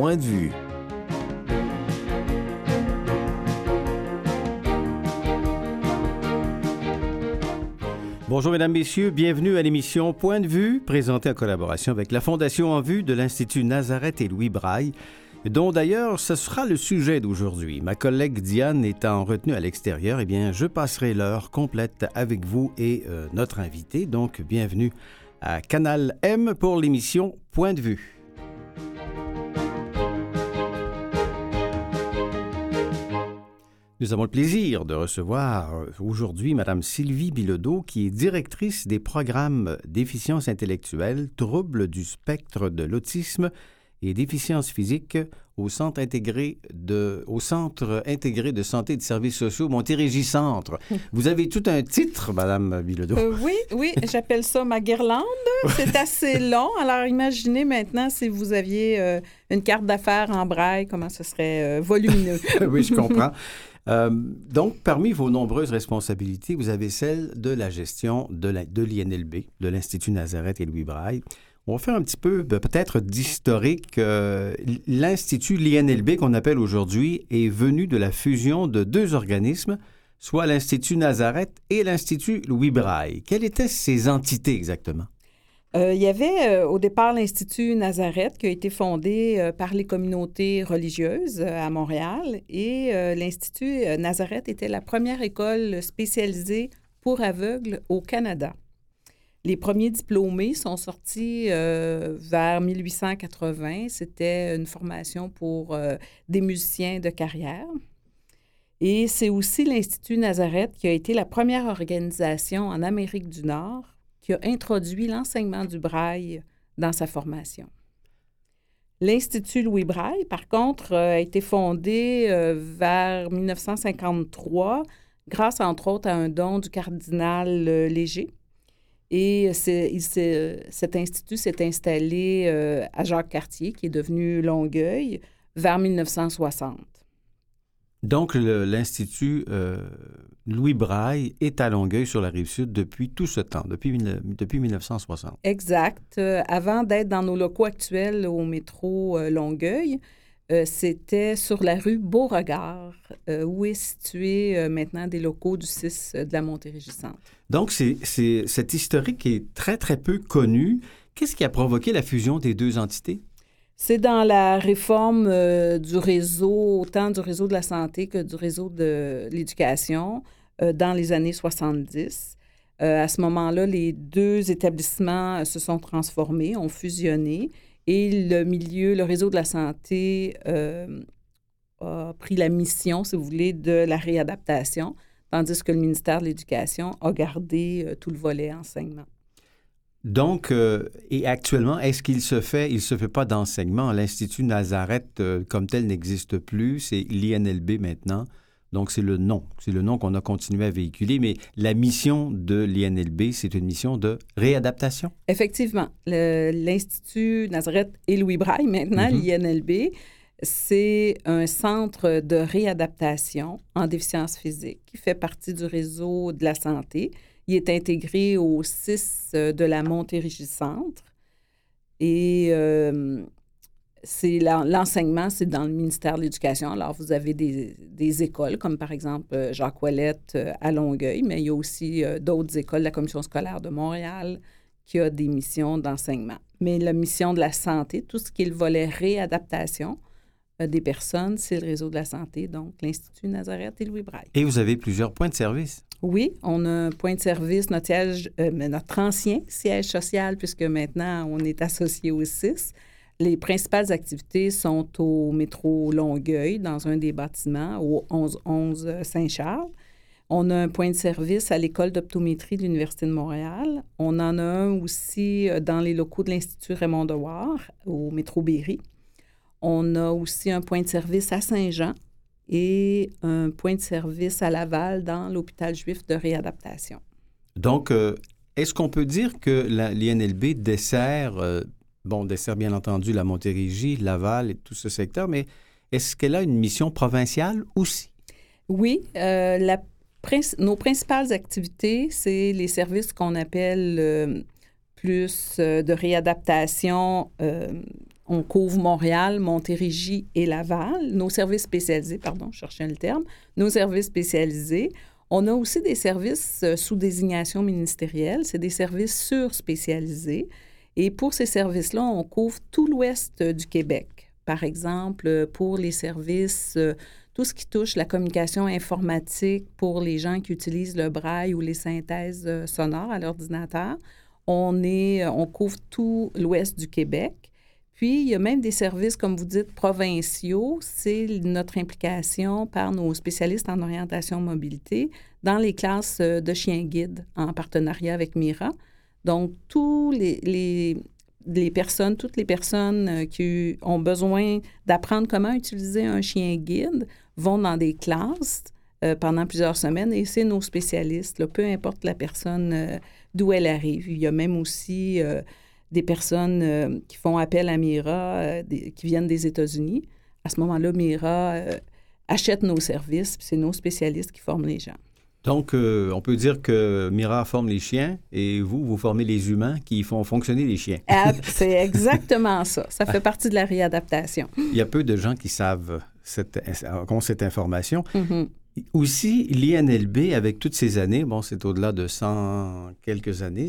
point de vue. Bonjour mesdames, messieurs, bienvenue à l'émission Point de vue, présentée en collaboration avec la Fondation En Vue de l'Institut Nazareth et Louis Braille, dont d'ailleurs ce sera le sujet d'aujourd'hui. Ma collègue Diane étant retenue à l'extérieur, je passerai l'heure complète avec vous et notre invité. Donc, bienvenue à Canal M pour l'émission Point de vue. Nous avons le plaisir de recevoir aujourd'hui Mme Sylvie Bilodeau, qui est directrice des programmes déficience intellectuelle, troubles du spectre de l'autisme et déficience physique au Centre intégré de santé et de services sociaux Montérégie-Centre. Vous avez tout un titre, Mme Bilodeau. Oui, j'appelle ça ma guirlande. C'est assez long. Alors, imaginez maintenant si vous aviez une carte d'affaires en braille, comment ce serait volumineux. Oui, je comprends. Donc, parmi vos nombreuses responsabilités, vous avez celle de la gestion de l'INLB, de l'Institut Nazareth et Louis Braille. On va faire un petit peu, peut-être, d'historique. L'Institut, l'INLB, qu'on appelle aujourd'hui, est venu de la fusion de deux organismes, soit l'Institut Nazareth et l'Institut Louis Braille. Quelles étaient ces entités exactement? Il y avait au départ l'Institut Nazareth qui a été fondé par les communautés religieuses à Montréal et l'Institut Nazareth était la première école spécialisée pour aveugles au Canada. Les premiers diplômés sont sortis vers 1880. C'était une formation pour des musiciens de carrière. Et c'est aussi l'Institut Nazareth qui a été la première organisation en Amérique du Nord qui a introduit l'enseignement du braille dans sa formation. L'Institut Louis Braille, par contre, a été fondé vers 1953 grâce, entre autres, à un don du cardinal Léger. Et cet institut s'est installé à Jacques-Cartier, qui est devenu Longueuil, vers 1960. Donc, l'Institut Louis Braille est à Longueuil, sur la Rive-Sud, depuis tout ce temps, depuis 1960. Exact. Avant d'être dans nos locaux actuels au métro Longueuil, c'était sur la rue Beauregard, où est situé maintenant des locaux du 6 de la Montérégie-Centre. Donc, cette historique est très, très peu connue. Qu'est-ce qui a provoqué la fusion des deux entités? C'est dans la réforme du réseau, autant du réseau de la santé que du réseau de l'éducation, dans les années 70. À ce moment-là, les deux établissements se sont transformés, ont fusionné, et le réseau de la santé a pris la mission, si vous voulez, de la réadaptation, tandis que le ministère de l'Éducation a gardé tout le volet enseignement. Donc, et actuellement, est-ce qu'il se fait pas d'enseignement? L'Institut Nazareth, comme tel, n'existe plus. C'est l'INLB maintenant. Donc, c'est le nom qu'on a continué à véhiculer. Mais la mission de l'INLB, c'est une mission de réadaptation? Effectivement. L'Institut Nazareth et Louis Braille, maintenant, l'INLB, c'est un centre de réadaptation en déficience physique qui fait partie du réseau de la santé. Il est intégré au 6 de la Montérégie-Centre et l'enseignement, c'est dans le ministère de l'Éducation. Alors, vous avez des écoles, comme par exemple Jacques Ouellette à Longueuil, mais il y a aussi d'autres écoles, la Commission scolaire de Montréal, qui a des missions d'enseignement. Mais la mission de la santé, tout ce qui est le volet réadaptation des personnes, c'est le réseau de la santé, donc l'Institut Nazareth et Louis Braille. Et vous avez plusieurs points de service? Oui, on a un point de service, notre ancien siège social, puisque maintenant, on est associé au 6. Les principales activités sont au métro Longueuil, dans un des bâtiments, au 1111 Saint-Charles. On a un point de service à l'École d'optométrie de l'Université de Montréal. On en a un aussi dans les locaux de l'Institut Raymond Dewar, au métro Berry. On a aussi un point de service à Saint-Jean et un point de service à Laval dans l'hôpital juif de réadaptation. Donc, est-ce qu'on peut dire que l'INLB dessert bien entendu la Montérégie, Laval et tout ce secteur, mais est-ce qu'elle a une mission provinciale aussi? Oui, nos principales activités, c'est les services qu'on appelle plus de réadaptation. on couvre Montréal, Montérégie et Laval. Nos services spécialisés, pardon, je cherchais le terme, nos services spécialisés. On a aussi des services sous désignation ministérielle. C'est des services surspécialisés. Et pour ces services-là, on couvre tout l'ouest du Québec. Par exemple, pour les services, tout ce qui touche la communication informatique pour les gens qui utilisent le braille ou les synthèses sonores à l'ordinateur, on couvre tout l'ouest du Québec. Puis, il y a même des services, comme vous dites, provinciaux. C'est notre implication par nos spécialistes en orientation mobilité dans les classes de chiens guides en partenariat avec Mira. Donc, toutes les personnes qui ont besoin d'apprendre comment utiliser un chien guide vont dans des classes pendant plusieurs semaines et c'est nos spécialistes, là, peu importe la personne d'où elle arrive. Il y a même aussi des personnes qui font appel à Mira, qui viennent des États-Unis. À ce moment-là, Mira achète nos services, puis c'est nos spécialistes qui forment les gens. Donc, on peut dire que Mira forme les chiens et vous formez les humains qui font fonctionner les chiens. C'est exactement ça. Ça fait partie de la réadaptation. Il y a peu de gens qui savent ont cette information. Mm-hmm. Aussi, l'INLB, avec toutes ces années, bon, c'est au-delà de 100 quelques années,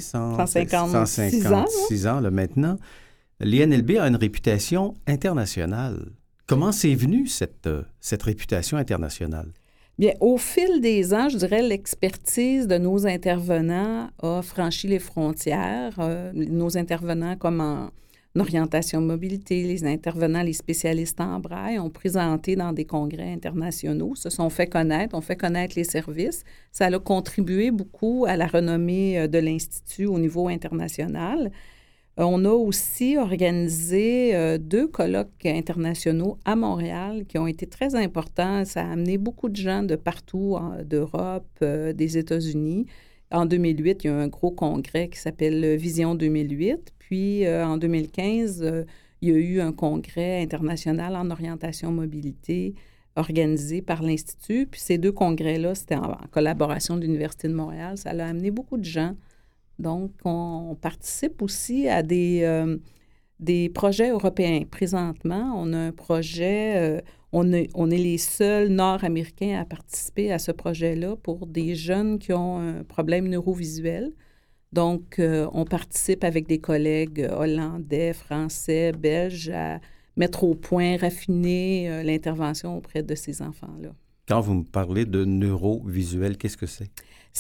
156 ans là, maintenant, l'INLB a une réputation internationale. Comment c'est venu cette réputation internationale? Bien, au fil des ans, je dirais, l'expertise de nos intervenants a franchi les frontières. Nos intervenants comme en orientation mobilité, les intervenants, les spécialistes en braille ont présenté dans des congrès internationaux, se sont fait connaître, ont fait connaître les services. Ça a contribué beaucoup à la renommée de l'Institut au niveau international. On a aussi organisé 2 colloques internationaux à Montréal qui ont été très importants. Ça a amené beaucoup de gens de partout, d'Europe, des États-Unis. En 2008, il y a eu un gros congrès qui s'appelle Vision 2008. Puis, en 2015, il y a eu un congrès international en orientation mobilité organisé par l'Institut. Puis, ces 2 congrès-là, c'était en collaboration de l'Université de Montréal. Ça a amené beaucoup de gens. Donc, on participe aussi à des projets européens. Présentement, on a un projet, on est les seuls Nord-Américains à participer à ce projet-là pour des jeunes qui ont un problème neurovisuel. Donc, on participe avec des collègues hollandais, français, belges à mettre au point, raffiner l'intervention auprès de ces enfants-là. Quand vous me parlez de neurovisuel, qu'est-ce que c'est?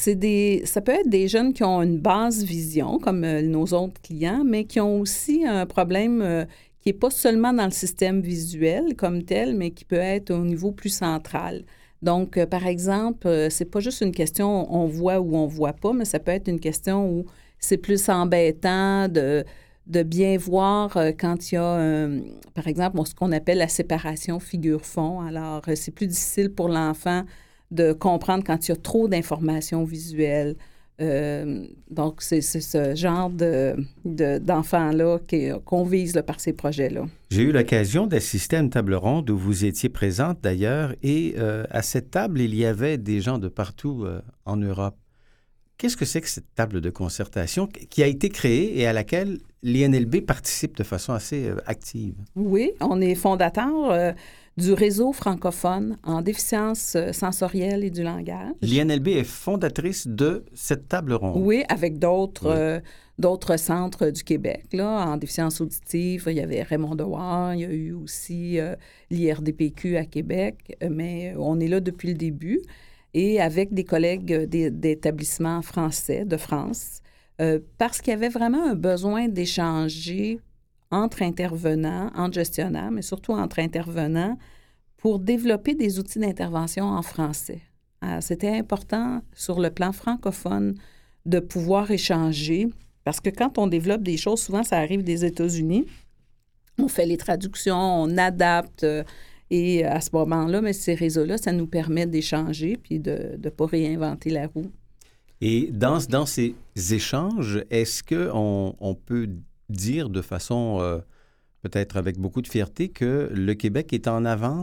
Ça peut être des jeunes qui ont une basse vision, comme nos autres clients, mais qui ont aussi un problème qui n'est pas seulement dans le système visuel comme tel, mais qui peut être au niveau plus central. Donc, par exemple, c'est pas juste une question on voit ou on voit pas, mais ça peut être une question où c'est plus embêtant de bien voir quand il y a, par exemple, ce qu'on appelle la séparation figure-fond. Alors, c'est plus difficile pour l'enfant de comprendre quand il y a trop d'informations visuelles. Donc, c'est ce genre d'enfants-là qu'on vise là, par ces projets-là. J'ai eu l'occasion d'assister à une table ronde où vous étiez présente d'ailleurs et à cette table, il y avait des gens de partout en Europe. Qu'est-ce que c'est que cette table de concertation qui a été créée et à laquelle l'INLB participe de façon assez active? Oui, on est fondateur du réseau francophone en déficience sensorielle et du langage. L'INLB est fondatrice de cette table ronde. Oui, avec d'autres centres du Québec. Là, en déficience auditive, il y avait Raymond Dewar, il y a eu aussi l'IRDPQ à Québec, mais on est là depuis le début. Et avec des collègues d'établissements français de France, parce qu'il y avait vraiment un besoin d'échanger entre intervenants, entre gestionnaires, mais surtout entre intervenants, pour développer des outils d'intervention en français. Alors, c'était important sur le plan francophone de pouvoir échanger, parce que quand on développe des choses, souvent ça arrive des États-Unis, on fait les traductions, on adapte, et à ce moment-là, mais ces réseaux-là, ça nous permet d'échanger puis de ne pas réinventer la roue. Et dans ces échanges, est-ce qu'on peut dire de façon peut-être avec beaucoup de fierté que le Québec est en avance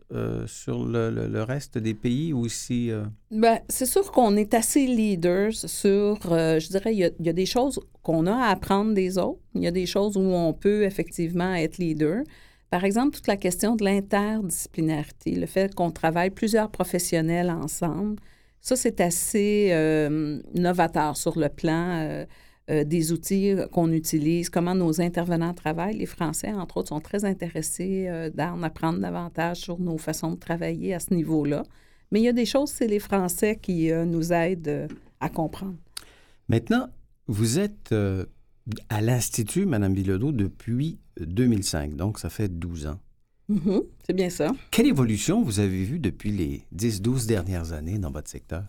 sur le reste des pays aussi? Bien, c'est sûr qu'on est assez leaders sur, je dirais, il y a des choses qu'on a à apprendre des autres. Il y a des choses où on peut effectivement être leader. Par exemple, toute la question de l'interdisciplinarité, le fait qu'on travaille plusieurs professionnels ensemble, ça, c'est assez novateur sur le plan des outils qu'on utilise, comment nos intervenants travaillent. Les Français, entre autres, sont très intéressés d'en apprendre davantage sur nos façons de travailler à ce niveau-là. Mais il y a des choses, c'est les Français qui nous aident à comprendre. Maintenant, vous êtes à l'Institut, Mme Bilodeau, depuis 2005, donc ça fait 12 ans. Mm-hmm, c'est bien ça. Quelle évolution vous avez vue depuis les 10-12 dernières années dans votre secteur?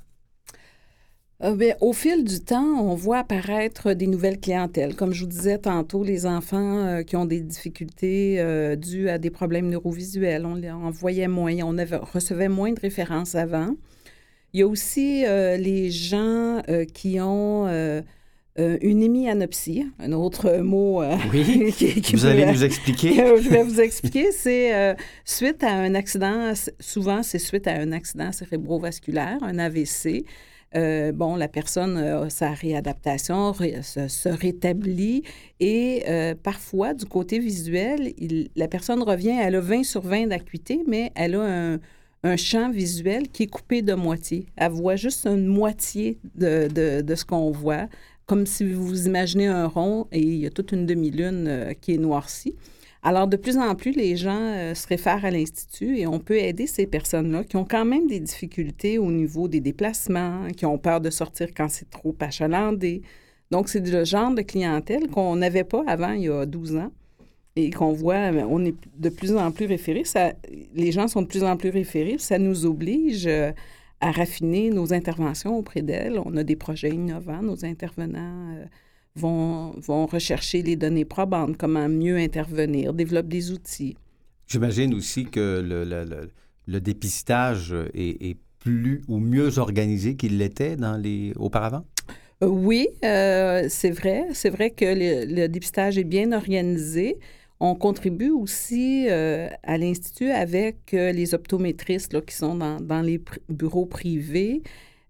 Bien, au fil du temps, on voit apparaître des nouvelles clientèles. Comme je vous disais tantôt, les enfants qui ont des difficultés dues à des problèmes neurovisuels, on les en voyait moins, recevait moins de références avant. Il y a aussi les gens qui ont une hémianopsie, un autre mot oui, qui vous allez nous expliquer. Je vais vous expliquer. C'est suite à un accident, souvent c'est suite à un accident cérébrovasculaire, un AVC. La personne a sa réadaptation, se rétablit et parfois, du côté visuel, la personne revient, elle a 20 sur 20 d'acuité, mais elle a un champ visuel qui est coupé de moitié. Elle voit juste une moitié de ce qu'on voit, comme si vous imaginez un rond et il y a toute une demi-lune qui est noircie. Alors, de plus en plus, les gens se réfèrent à l'Institut et on peut aider ces personnes-là qui ont quand même des difficultés au niveau des déplacements, qui ont peur de sortir quand c'est trop achalandé. Donc, c'est le genre de clientèle qu'on n'avait pas avant, il y a 12 ans, et qu'on voit, on est de plus en plus référés. Les gens sont de plus en plus référés. Ça nous oblige à raffiner nos interventions auprès d'elles. On a des projets innovants. Nos intervenants vont rechercher les données probantes, comment mieux intervenir, développent des outils. J'imagine aussi que le dépistage est plus ou mieux organisé qu'il l'était auparavant? Oui, c'est vrai. C'est vrai que le dépistage est bien organisé. On contribue aussi à l'Institut avec les optométristes là, qui sont dans les bureaux privés.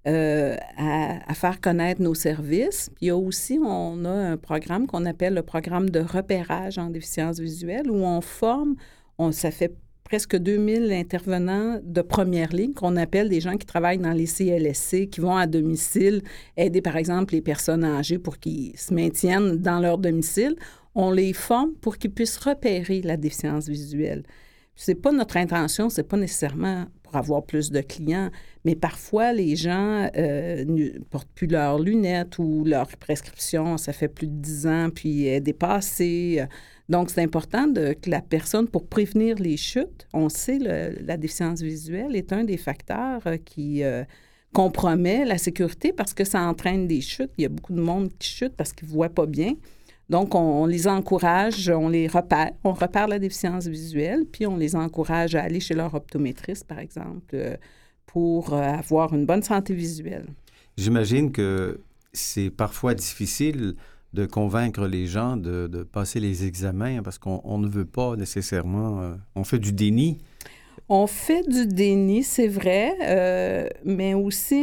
À faire connaître nos services. Puis il y a aussi, on a un programme qu'on appelle le programme de repérage en déficience visuelle où on forme, ça fait presque 2000 intervenants de première ligne qu'on appelle des gens qui travaillent dans les CLSC, qui vont à domicile aider, par exemple, les personnes âgées pour qu'ils se maintiennent dans leur domicile. On les forme pour qu'ils puissent repérer la déficience visuelle. C'est pas notre intention, c'est pas nécessairement pour avoir plus de clients, mais parfois, les gens ne portent plus leurs lunettes ou leur prescription, ça fait plus de 10 ans, puis est dépassée. Donc, c'est important que la personne, pour prévenir les chutes, on sait la déficience visuelle est un des facteurs qui compromet la sécurité parce que ça entraîne des chutes. Il y a beaucoup de monde qui chute parce qu'ils ne voient pas bien. Donc, on les encourage, on les repère. On repère la déficience visuelle, puis on les encourage à aller chez leur optométriste, par exemple, pour avoir une bonne santé visuelle. J'imagine que c'est parfois difficile de convaincre les gens de passer les examens parce qu'on ne veut pas nécessairement... on fait du déni. On fait du déni, c'est vrai, mais aussi...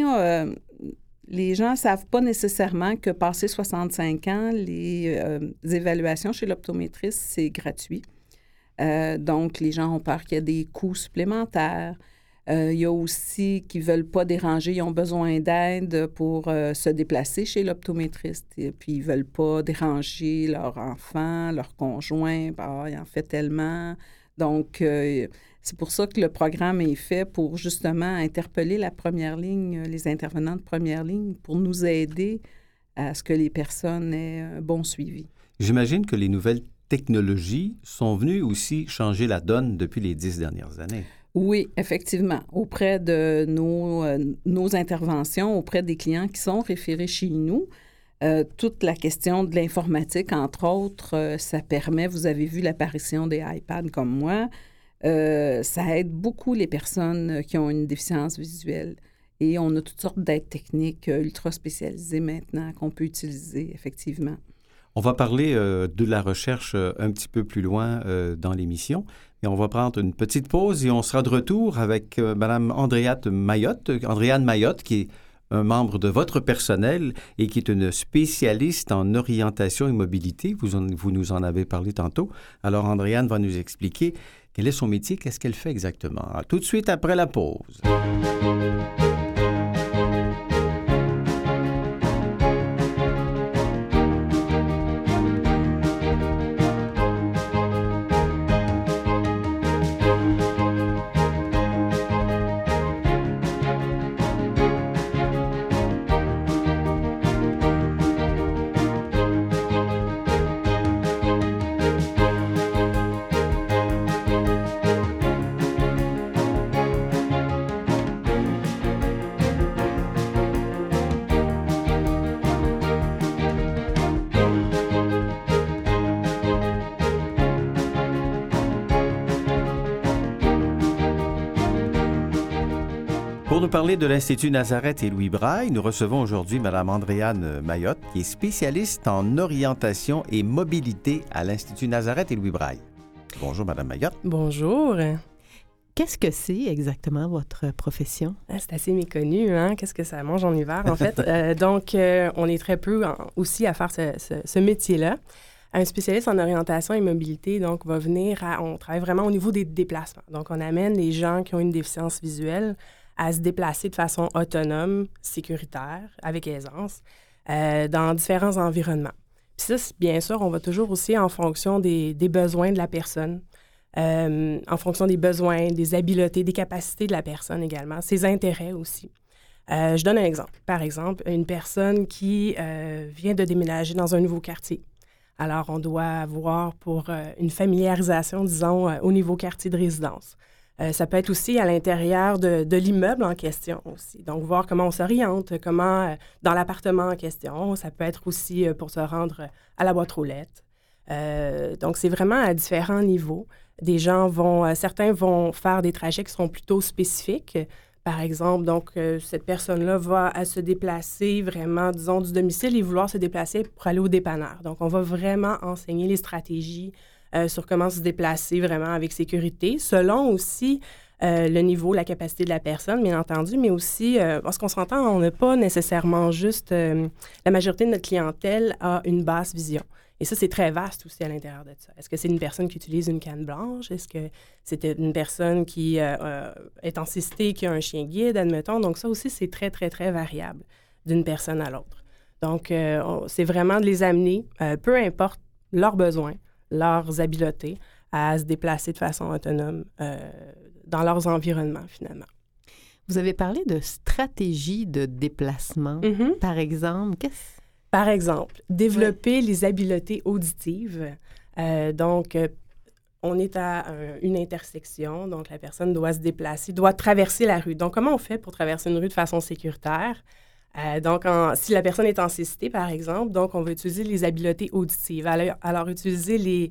les gens ne savent pas nécessairement que passé 65 ans, les évaluations chez l'optométriste, c'est gratuit. Donc, les gens ont peur qu'il y ait des coûts supplémentaires. Il y a aussi qui ne veulent pas déranger, ils ont besoin d'aide pour se déplacer chez l'optométriste. Et puis, ils ne veulent pas déranger leur enfant, leur conjoint. Il en fait tellement. Donc, c'est pour ça que le programme est fait pour justement interpeller la première ligne, les intervenants de première ligne, pour nous aider à ce que les personnes aient un bon suivi. J'imagine que les nouvelles technologies sont venues aussi changer la donne depuis les 10 dernières années. Oui, effectivement. Auprès de nos interventions, auprès des clients qui sont référés chez nous, toute la question de l'informatique, entre autres, ça permet, vous avez vu l'apparition des iPads comme moi, ça aide beaucoup les personnes qui ont une déficience visuelle. Et on a toutes sortes d'aides techniques ultra spécialisées maintenant qu'on peut utiliser, effectivement. On va parler de la recherche un petit peu plus loin dans l'émission. Et on va prendre une petite pause et on sera de retour avec Mme Andréane Mayotte, qui est un membre de votre personnel et qui est une spécialiste en orientation et mobilité. Vous nous en avez parlé tantôt. Alors, Andréane va nous expliquer quel est son métier, qu'est-ce qu'elle fait exactement. Alors, tout de suite après la pause. Pour nous parler de l'Institut Nazareth et Louis Braille, nous recevons aujourd'hui Mme Andréane Mayotte, qui est spécialiste en orientation et mobilité à l'Institut Nazareth et Louis Braille. Bonjour, Mme Mayotte. Bonjour. Qu'est-ce que c'est exactement votre profession? C'est assez méconnu, hein? Qu'est-ce que ça mange en hiver, en fait? Donc, on est très peu aussi à faire ce métier-là. Un spécialiste en orientation et mobilité, donc, va venir on travaille vraiment au niveau des déplacements. Donc, on amène les gens qui ont une déficience visuelle à se déplacer de façon autonome, sécuritaire, avec aisance, dans différents environnements. Puis ça, bien sûr, on va toujours aussi en fonction des besoins de la personne, en fonction des besoins, des habiletés, des capacités de la personne également, ses intérêts aussi. Je donne un exemple. Par exemple, une personne qui vient de déménager dans un nouveau quartier. Alors, on doit avoir pour une familiarisation, disons, au niveau quartier de résidence. Ça peut être aussi à l'intérieur de l'immeuble en question aussi. Donc, voir comment on s'oriente, comment dans l'appartement en question. Ça peut être aussi pour se rendre à la boîte aux lettres. Donc, c'est vraiment à différents niveaux. Certains vont faire des trajets qui seront plutôt spécifiques. Par exemple, donc, cette personne-là va se déplacer vraiment, disons, du domicile et vouloir se déplacer pour aller au dépanneur. Donc, on va vraiment enseigner les stratégies sur comment se déplacer vraiment avec sécurité, selon aussi le niveau, la capacité de la personne, bien entendu, mais aussi, parce qu'on s'entend, on n'a pas nécessairement juste... la majorité de notre clientèle a une basse vision. Et ça, c'est très vaste aussi à l'intérieur de ça. Est-ce que c'est une personne qui utilise une canne blanche? Est-ce que c'est une personne qui est en cécité, qui a un chien guide, admettons? Donc ça aussi, c'est très, très, très variable d'une personne à l'autre. Donc, c'est vraiment de les amener, peu importe leurs besoins, leurs habiletés, à se déplacer de façon autonome dans leurs environnements, finalement. Vous avez parlé de stratégie de déplacement. Mm-hmm. Par exemple, Par exemple, développer les habiletés auditives. Donc, on est à une intersection, donc la personne doit se déplacer, doit traverser la rue. Donc, comment on fait pour traverser une rue de façon sécuritaire? Donc, si la personne est en cécité, par exemple, donc on va utiliser les habiletés auditives. Alors utiliser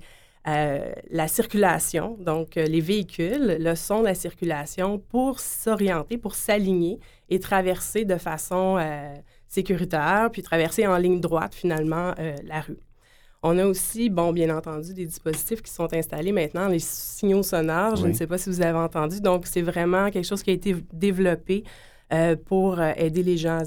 la circulation, donc les véhicules, le son de la circulation pour s'orienter, pour s'aligner et traverser de façon sécuritaire, puis traverser en ligne droite, finalement, la rue. On a aussi, bien entendu, des dispositifs qui sont installés maintenant, les signaux sonores. Je ne sais pas si vous avez entendu. Donc, c'est vraiment quelque chose qui a été développé pour aider les gens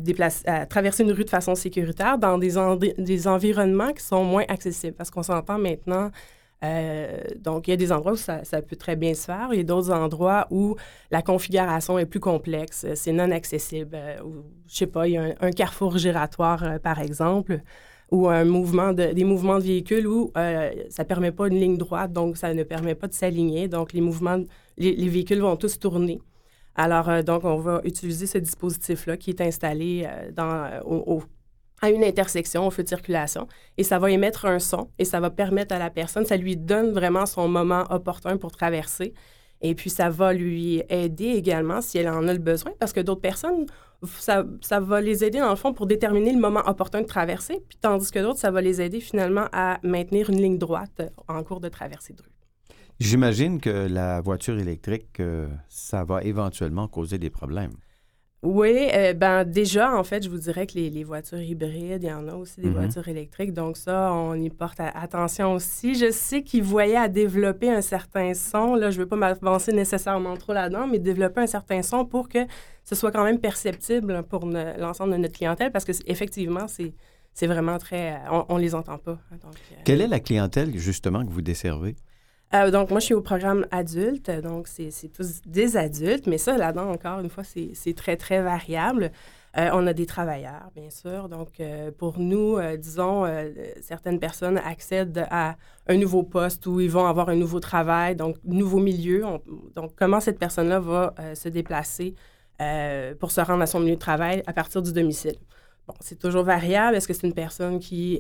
à traverser une rue de façon sécuritaire dans des environnements qui sont moins accessibles. Parce qu'on s'entend maintenant, donc il y a des endroits où ça peut très bien se faire. Il y a d'autres endroits où la configuration est plus complexe, c'est non accessible. Je ne sais pas, il y a un carrefour giratoire, par exemple, ou des mouvements de véhicules où ça ne permet pas une ligne droite, donc ça ne permet pas de s'aligner. Donc, les véhicules vont tous tourner. Alors, donc, on va utiliser ce dispositif-là qui est installé à une intersection, au feu de circulation, et ça va émettre un son et ça va permettre à la personne, ça lui donne vraiment son moment opportun pour traverser. Et puis, ça va lui aider également si elle en a le besoin, parce que d'autres personnes, ça va les aider, dans le fond, pour déterminer le moment opportun de traverser, puis tandis que d'autres, ça va les aider finalement à maintenir une ligne droite en cours de traversée de rue. J'imagine que la voiture électrique, ça va éventuellement causer des problèmes. Oui, déjà, en fait, je vous dirais que les voitures hybrides, il y en a aussi des voitures électriques. Donc ça, on y porte attention aussi. Je sais qu'ils voyaient à développer un certain son. Là, je ne veux pas m'avancer nécessairement trop là-dedans, mais développer un certain son pour que ce soit quand même perceptible pour l'ensemble de notre clientèle, parce que effectivement, c'est vraiment très... on les entend pas. Donc, quelle est la clientèle, justement, que vous desservez? Donc, moi, je suis au programme adulte, donc c'est tous des adultes, mais ça, là-dedans, encore une fois, c'est très, très variable. On a des travailleurs, bien sûr. Donc, pour nous, disons, certaines personnes accèdent à un nouveau poste où ils vont avoir un nouveau travail, donc nouveau milieu. Donc, comment cette personne-là va se déplacer pour se rendre à son milieu de travail à partir du domicile? Bon, c'est toujours variable. Est-ce que c'est une personne qui...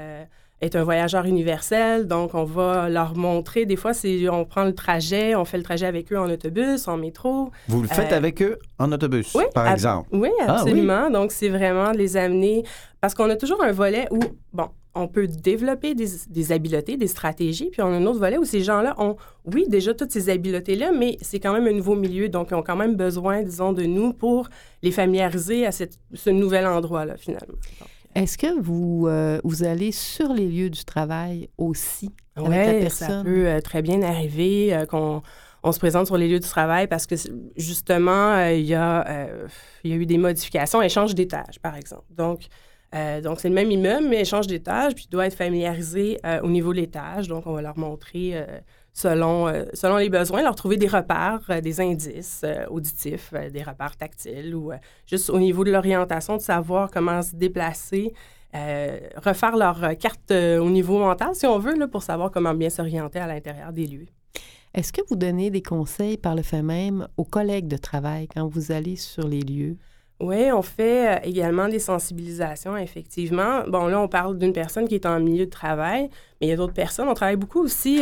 est un voyageur universel, donc on va leur montrer, des fois, on prend le trajet, on fait le trajet avec eux en autobus, en métro. Vous le faites avec eux en autobus, oui, par exemple? Oui, absolument. Ah, oui? Donc, c'est vraiment de les amener, parce qu'on a toujours un volet où, bon, on peut développer des habiletés, des stratégies, puis on a un autre volet où ces gens-là ont, oui, déjà toutes ces habiletés-là, mais c'est quand même un nouveau milieu, donc ils ont quand même besoin, disons, de nous pour les familiariser à ce nouvel endroit-là, finalement. Donc, est-ce que vous allez sur les lieux du travail aussi avec la personne? Ça peut très bien arriver qu'on se présente sur les lieux du travail parce que, justement, il y a eu des modifications, échange d'étages, par exemple. Donc, c'est le même immeuble, mais échange d'étages, puis il doit être familiarisé au niveau de l'étage. Donc, on va leur montrer, selon les besoins, leur trouver des repères, des indices auditifs, des repères tactiles ou juste au niveau de l'orientation, de savoir comment se déplacer, refaire leur carte au niveau mental, si on veut, là, pour savoir comment bien s'orienter à l'intérieur des lieux. Est-ce que vous donnez des conseils par le fait même aux collègues de travail quand vous allez sur les lieux? Oui, on fait également des sensibilisations, effectivement. Bon, là, on parle d'une personne qui est en milieu de travail, mais il y a d'autres personnes. On travaille beaucoup aussi,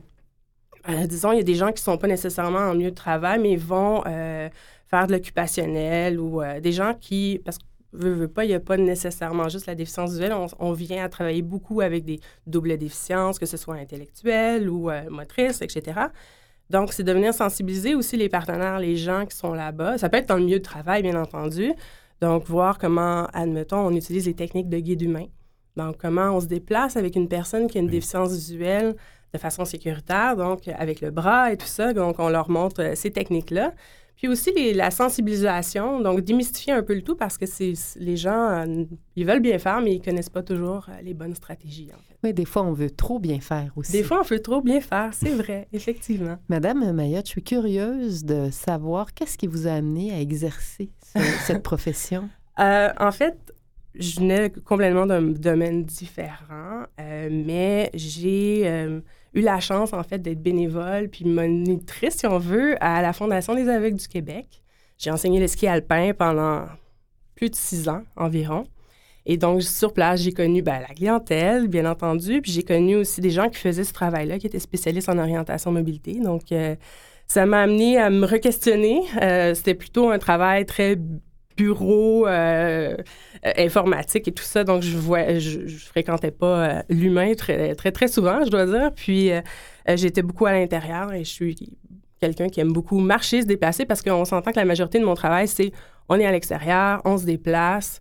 disons, il y a des gens qui ne sont pas nécessairement en milieu de travail, mais vont faire de l'occupationnel ou des gens qui, parce que veut pas, il n'y a pas nécessairement juste la déficience visuelle. On vient à travailler beaucoup avec des doubles déficiences, que ce soit intellectuelle ou motrice, etc. Donc, c'est de venir sensibiliser aussi les partenaires, les gens qui sont là-bas. Ça peut être dans le milieu de travail, bien entendu. Donc, voir comment, admettons, on utilise les techniques de guide humain. Donc, comment on se déplace avec une personne qui a une déficience visuelle de façon sécuritaire, donc avec le bras et tout ça. Donc, on leur montre ces techniques-là. Puis aussi, la sensibilisation, donc démystifier un peu le tout parce que les gens, ils veulent bien faire, mais ils ne connaissent pas toujours les bonnes stratégies, en fait. Oui, des fois, on veut trop bien faire aussi. Des fois, on veut trop bien faire, c'est vrai, effectivement. Madame Mayotte, je suis curieuse de savoir qu'est-ce qui vous a amené à exercer cette profession? En fait, je venais complètement d'un domaine différent, mais j'ai eu la chance, en fait, d'être bénévole puis monitrice, si on veut, à la Fondation des aveugles du Québec. J'ai enseigné le ski alpin pendant plus de 6 ans environ. Et donc, sur place, j'ai connu la clientèle, bien entendu, puis j'ai connu aussi des gens qui faisaient ce travail-là, qui étaient spécialistes en orientation mobilité. Donc, ça m'a amené à me re-questionner. C'était plutôt un travail très bureau, informatique et tout ça. Donc, je fréquentais pas l'humain très, très, très souvent, je dois dire. Puis, j'étais beaucoup à l'intérieur et je suis quelqu'un qui aime beaucoup marcher, se déplacer parce qu'on s'entend que la majorité de mon travail, c'est on est à l'extérieur, on se déplace.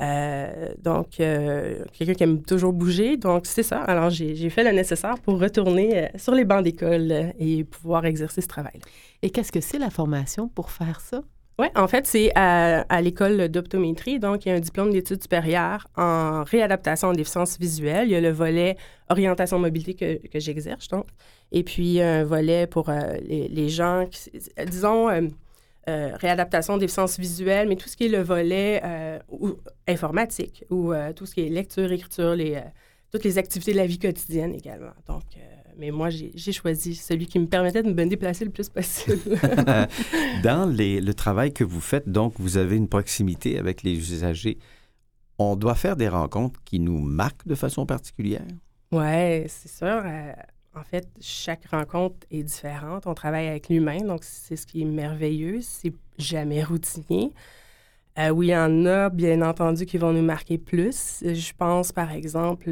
Donc, quelqu'un qui aime toujours bouger. Donc, c'est ça. Alors, j'ai fait le nécessaire pour retourner sur les bancs d'école et pouvoir exercer ce travail-là. Et qu'est-ce que c'est la formation pour faire ça? Oui, en fait, c'est à l'école d'optométrie. Donc, il y a un diplôme d'études supérieures en réadaptation en déficience visuelle. Il y a le volet orientation mobilité que j'exerce, donc. Et puis, un volet pour les gens qui, disons, réadaptation déficience visuelle, mais tout ce qui est le volet informatique ou tout ce qui est lecture, écriture, toutes les activités de la vie quotidienne également. Donc, mais moi, j'ai choisi celui qui me permettait de me déplacer le plus possible. Dans le travail que vous faites, donc, vous avez une proximité avec les usagers. On doit faire des rencontres qui nous marquent de façon particulière? Oui, c'est sûr. En fait, chaque rencontre est différente. On travaille avec l'humain, donc c'est ce qui est merveilleux. C'est jamais routinier. Oui, il y en a, bien entendu, qui vont nous marquer plus. Je pense, par exemple...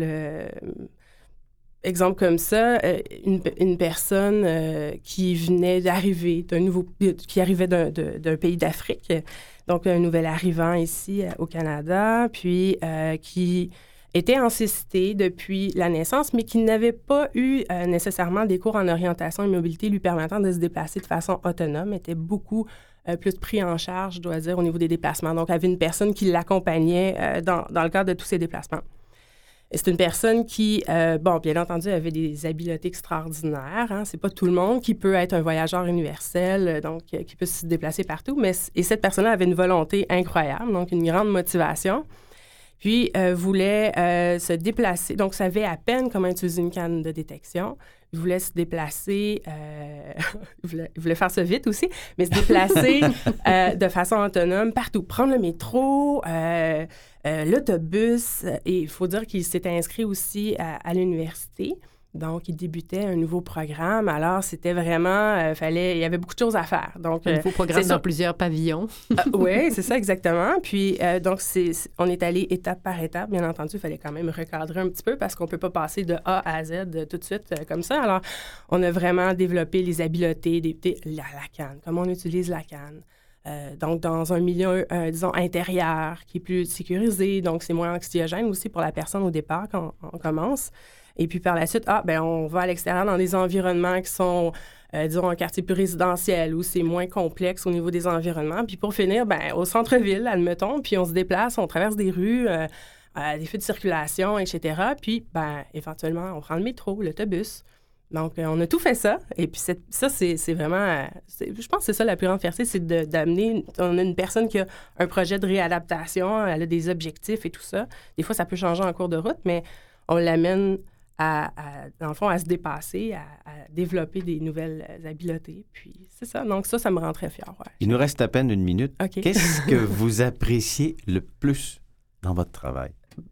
exemple comme ça, une personne qui venait d'arriver qui arrivait d'un pays d'Afrique. donc un nouvel arrivant ici au Canada, puis qui était en cécité depuis la naissance, mais qui n'avait pas eu nécessairement des cours en orientation et mobilité lui permettant de se déplacer de façon autonome, était beaucoup plus pris en charge, je dois dire, au niveau des déplacements. Donc, avait une personne qui l'accompagnait dans le cadre de tous ses déplacements. Et c'est une personne qui, bien entendu, avait des habiletés extraordinaires. Hein. C'est pas tout le monde qui peut être un voyageur universel, donc qui peut se déplacer partout. Et cette personne-là avait une volonté incroyable, donc une grande motivation. Puis, voulait se déplacer. Donc, savait à peine comment utiliser une canne de détection. Il voulait se déplacer, il voulait faire ça vite aussi, mais se déplacer de façon autonome partout. Prendre le métro, l'autobus. Et il faut dire qu'il s'était inscrit aussi à l'université. Donc, il débutait un nouveau programme. Alors, c'était vraiment... il y avait beaucoup de choses à faire. Donc, un nouveau programme dans plusieurs pavillons. Oui, c'est ça, exactement. Puis, donc, on est allé étape par étape. Bien entendu, il fallait quand même recadrer un petit peu parce qu'on ne peut pas passer de A à Z tout de suite comme ça. Alors, on a vraiment développé les habiletés, la canne, comment on utilise la canne. Donc, dans un milieu, disons, intérieur qui est plus sécurisé. Donc, c'est moins anxiogène aussi pour la personne au départ quand on commence. Et puis, par la suite, on va à l'extérieur dans des environnements qui sont, disons, un quartier plus résidentiel où c'est moins complexe au niveau des environnements. Puis, pour finir, au centre-ville, admettons, puis on se déplace, on traverse des rues, des feux de circulation, etc. Puis, éventuellement, on prend le métro, l'autobus. Donc, on a tout fait ça. Et puis, ça, c'est vraiment... je pense que c'est ça la plus grande fierté, c'est d'amener... On a une personne qui a un projet de réadaptation, elle a des objectifs et tout ça. Des fois, ça peut changer en cours de route, mais on l'amène dans le fond, à se dépasser, à développer des nouvelles habiletés. Puis, c'est ça. Donc, ça me rend très fière. Ouais. Il nous reste à peine une minute. Okay. Qu'est-ce que vous appréciez le plus dans votre travail?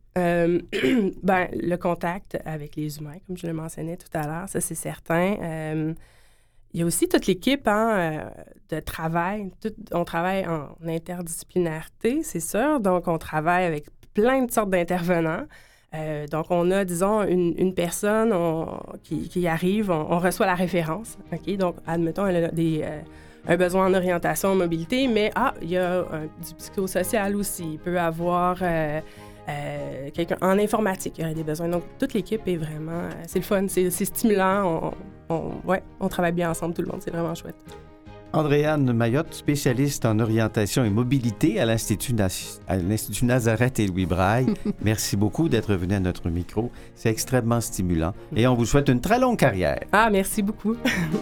Le contact avec les humains, comme je le mentionnais tout à l'heure, ça, c'est certain. Il y a aussi toute l'équipe de travail. On travaille en interdisciplinarité, c'est sûr. Donc, on travaille avec plein de sortes d'intervenants. Donc, on a, disons, une personne qui arrive, on reçoit la référence. OK? Donc, admettons, elle a un besoin en orientation, en mobilité, mais il y a du psychosocial aussi. Il peut avoir quelqu'un en informatique, il y aurait des besoins. Donc, toute l'équipe est vraiment... c'est le fun, c'est stimulant. On travaille bien ensemble, tout le monde. C'est vraiment chouette. Andréane Mayotte, spécialiste en orientation et mobilité à l'Institut Nazareth et Louis Braille. Merci beaucoup d'être venu à notre micro. C'est extrêmement stimulant et on vous souhaite une très longue carrière. Ah, merci beaucoup.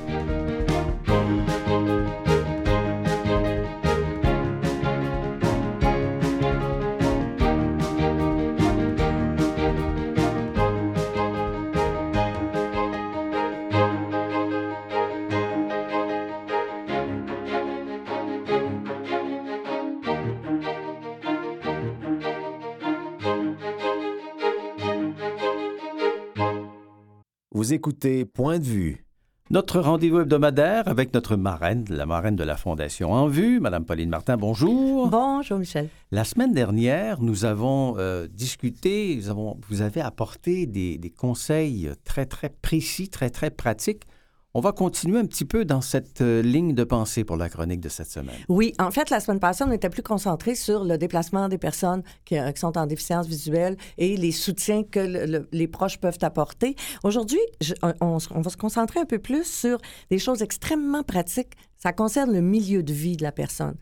Vous écoutez Point de vue. Notre rendez-vous hebdomadaire avec notre marraine, la marraine de la Fondation En Vue, Mme Pauline Martin. Bonjour. Bonjour, Michel. La semaine dernière, nous avons discuté, vous avez apporté des conseils très, très précis, très, très pratiques. On va continuer un petit peu dans cette ligne de pensée pour la chronique de cette semaine. Oui, en fait, la semaine passée, on était plus concentré sur le déplacement des personnes qui sont en déficience visuelle et les soutiens que les proches peuvent apporter. Aujourd'hui, on va se concentrer un peu plus sur des choses extrêmement pratiques. Ça concerne le milieu de vie de la personne.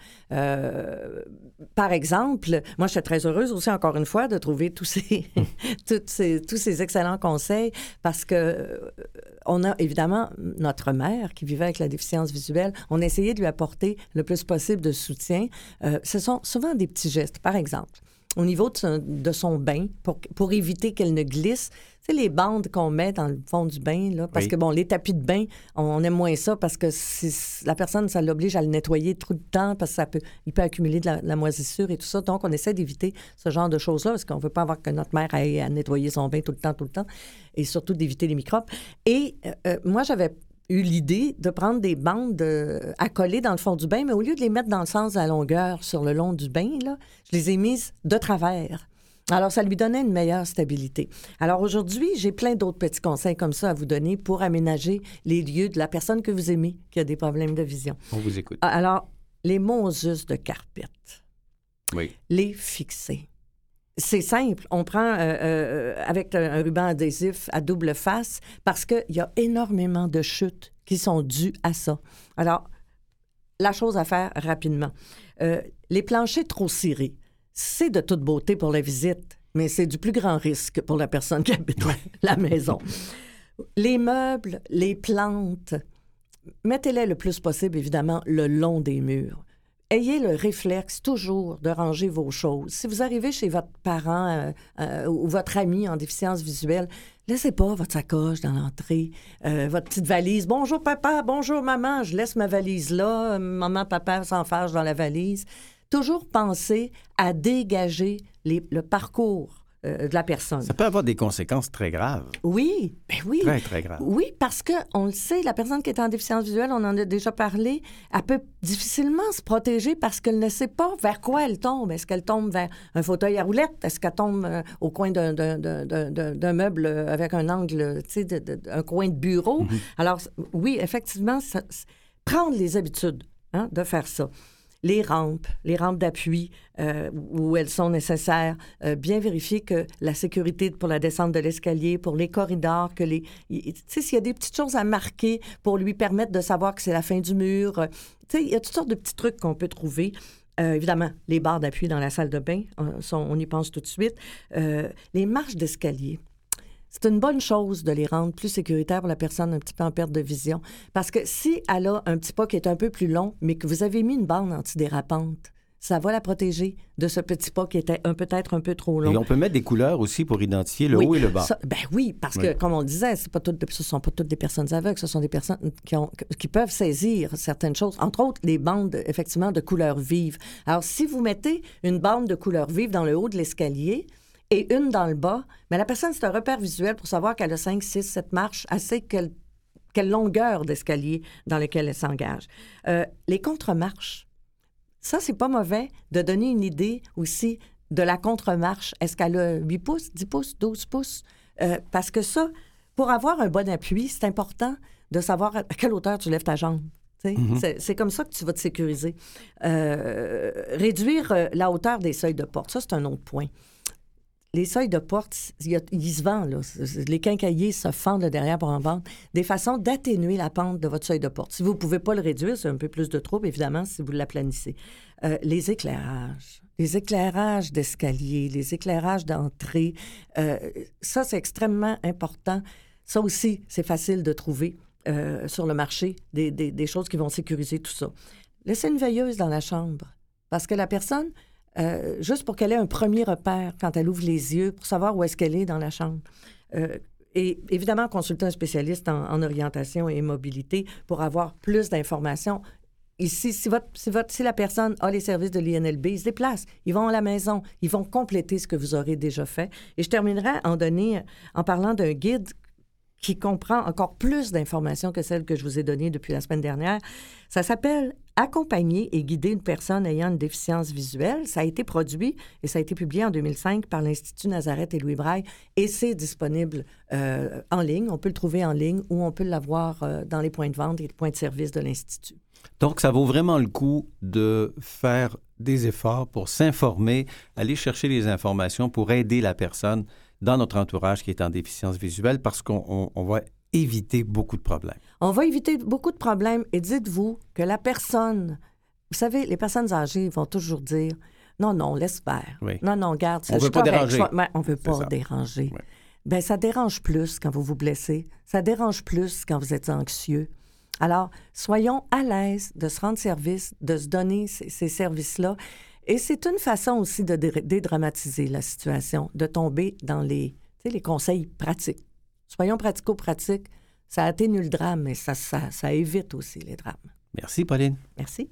Par exemple, moi, je suis très heureuse aussi, encore une fois, de trouver tous ces excellents conseils parce que on a évidemment notre mère qui vivait avec la déficience visuelle. On a essayé de lui apporter le plus possible de soutien. Ce sont souvent des petits gestes. Par exemple, au niveau de son bain, pour éviter qu'elle ne glisse, c'est les bandes qu'on met dans le fond du bain, là, parce que, les tapis de bain, on aime moins ça parce que la personne, ça l'oblige à le nettoyer tout le temps parce qu'il peut accumuler de la moisissure et tout ça. Donc, on essaie d'éviter ce genre de choses-là parce qu'on ne veut pas avoir que notre mère aille à nettoyer son bain tout le temps, et surtout d'éviter les microbes. Et moi, j'avais eu l'idée de prendre des bandes à coller dans le fond du bain, mais au lieu de les mettre dans le sens de la longueur sur le long du bain, là, je les ai mises de travers. Alors, ça lui donnait une meilleure stabilité. Alors, aujourd'hui, j'ai plein d'autres petits conseils comme ça à vous donner pour aménager les lieux de la personne que vous aimez qui a des problèmes de vision. On vous écoute. Alors, les Moses de carpette. Oui. Les fixer. C'est simple. On prend avec un ruban adhésif à double face parce qu'il y a énormément de chutes qui sont dues à ça. Alors, la chose à faire rapidement. Les planchers trop cirés, c'est de toute beauté pour la visite, mais c'est du plus grand risque pour la personne qui habite la maison. Les meubles, les plantes, mettez-les le plus possible, évidemment, le long des murs. Ayez le réflexe toujours de ranger vos choses. Si vous arrivez chez votre parent ou votre ami en déficience visuelle, laissez pas votre sacoche dans l'entrée, votre petite valise. « Bonjour papa, bonjour maman, je laisse ma valise là. Maman, papa s'enfarge dans la valise. » Toujours penser à dégager le parcours de la personne. Ça peut avoir des conséquences très graves. Oui, ben oui. Très, très graves. Oui, parce qu'on le sait, la personne qui est en déficience visuelle, on en a déjà parlé, elle peut difficilement se protéger parce qu'elle ne sait pas vers quoi elle tombe. Est-ce qu'elle tombe vers un fauteuil à roulettes? Est-ce qu'elle tombe au coin d'un meuble avec un angle, tu sais, un coin de bureau? Mm-hmm. Alors, oui, effectivement, prendre les habitudes de faire ça. Les rampes d'appui où elles sont nécessaires, bien vérifier que la sécurité pour la descente de l'escalier, pour les corridors, tu sais, s'il y a des petites choses à marquer pour lui permettre de savoir que c'est la fin du mur, tu sais, il y a toutes sortes de petits trucs qu'on peut trouver. Évidemment, les barres d'appui dans la salle de bain, on y pense tout de suite. Les marches d'escalier. C'est une bonne chose de les rendre plus sécuritaires pour la personne un petit peu en perte de vision. Parce que si elle a un petit pas qui est un peu plus long, mais que vous avez mis une bande antidérapante, ça va la protéger de ce petit pas qui était peut-être un peu trop long. Et on peut mettre des couleurs aussi pour identifier le haut et le bas. Oui, parce que, comme on le disait, ce ne sont pas toutes des personnes aveugles, ce sont des personnes qui peuvent saisir certaines choses, entre autres les bandes, effectivement, de couleur vive. Alors, si vous mettez une bande de couleur vive dans le haut de l'escalier, et une dans le bas, mais la personne, c'est un repère visuel pour savoir qu'elle a 5, 6, 7 marches, assez quelle longueur d'escalier dans lequel elle s'engage. Les contre-marches, ça, c'est pas mauvais de donner une idée aussi de la contre-marche. Est-ce qu'elle a 8 pouces, 10 pouces, 12 pouces? Parce que ça, pour avoir un bon appui, c'est important de savoir à quelle hauteur tu lèves ta jambe. Mm-hmm. C'est comme ça que tu vas te sécuriser. Réduire la hauteur des seuils de porte, ça, c'est un autre point. Les seuils de porte, ils se vendent, là. Les quincailliers se fendent derrière pour en vendre. Des façons d'atténuer la pente de votre seuil de porte. Si vous ne pouvez pas le réduire, c'est un peu plus de trouble, évidemment, si vous l'aplanissez. Les éclairages d'escalier, les éclairages d'entrée, ça, c'est extrêmement important. Ça aussi, c'est facile de trouver sur le marché, des choses qui vont sécuriser tout ça. Laissez une veilleuse dans la chambre, parce que la personne... juste pour qu'elle ait un premier repère quand elle ouvre les yeux pour savoir où est-ce qu'elle est dans la chambre. Et évidemment, consulter un spécialiste en orientation et mobilité pour avoir plus d'informations. Ici, si la personne a les services de l'INLB, ils se déplacent, ils vont à la maison, ils vont compléter ce que vous aurez déjà fait. Et je terminerai en parlant d'un guide qui comprend encore plus d'informations que celles que je vous ai données depuis la semaine dernière. Ça s'appelle « Accompagner et guider une personne ayant une déficience visuelle ». Ça a été produit et ça a été publié en 2005 par l'Institut Nazareth et Louis Braille et c'est disponible en ligne. On peut le trouver en ligne ou on peut l'avoir dans les points de vente et les points de service de l'Institut. Donc, ça vaut vraiment le coup de faire des efforts pour s'informer, aller chercher les informations pour aider la personne dans notre entourage qui est en déficience visuelle parce qu'on va éviter beaucoup de problèmes. On va éviter beaucoup de problèmes et dites-vous que la personne... Vous savez, les personnes âgées vont toujours dire « Non, laisse faire. Oui. Non, garde. On ne veut pas déranger. » On ne veut pas déranger. Oui. Bien, ça dérange plus quand vous vous blessez. Ça dérange plus quand vous êtes anxieux. Alors, soyons à l'aise de se rendre service, de se donner ces services-là. Et c'est une façon aussi de dédramatiser la situation, de tomber dans les conseils pratiques. Soyons pratico-pratiques. Ça atténue le drame, mais ça évite aussi les drames. Merci, Pauline. Merci.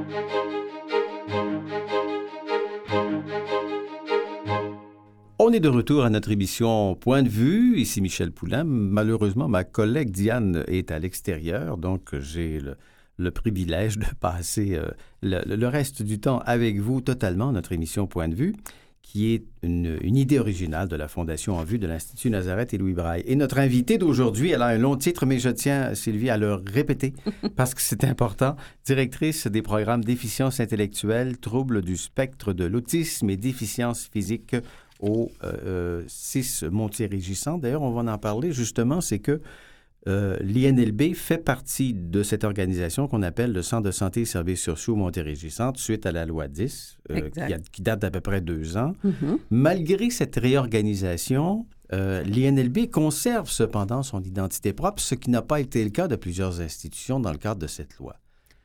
On est de retour à notre émission Point de vue. Ici Michel Poulain. Malheureusement, ma collègue Diane est à l'extérieur, donc j'ai le privilège de passer le reste du temps avec vous totalement, notre émission Point de vue, qui est une idée originale de la Fondation en vue de l'Institut Nazareth et Louis Braille. Et notre invitée d'aujourd'hui, elle a un long titre, mais je tiens, Sylvie, à le répéter parce que c'est important. Directrice des programmes déficience intellectuelle, troubles du spectre de l'autisme et déficience physique au 6 Montier-Régissant. D'ailleurs, on va en parler justement, c'est que l'INLB fait partie de cette organisation qu'on appelle le Centre de santé et services sociaux Montérégie-Centre suite à la loi 10, qui date d'à peu près 2 ans. Mm-hmm. Malgré cette réorganisation, l'INLB conserve cependant son identité propre, ce qui n'a pas été le cas de plusieurs institutions dans le cadre de cette loi.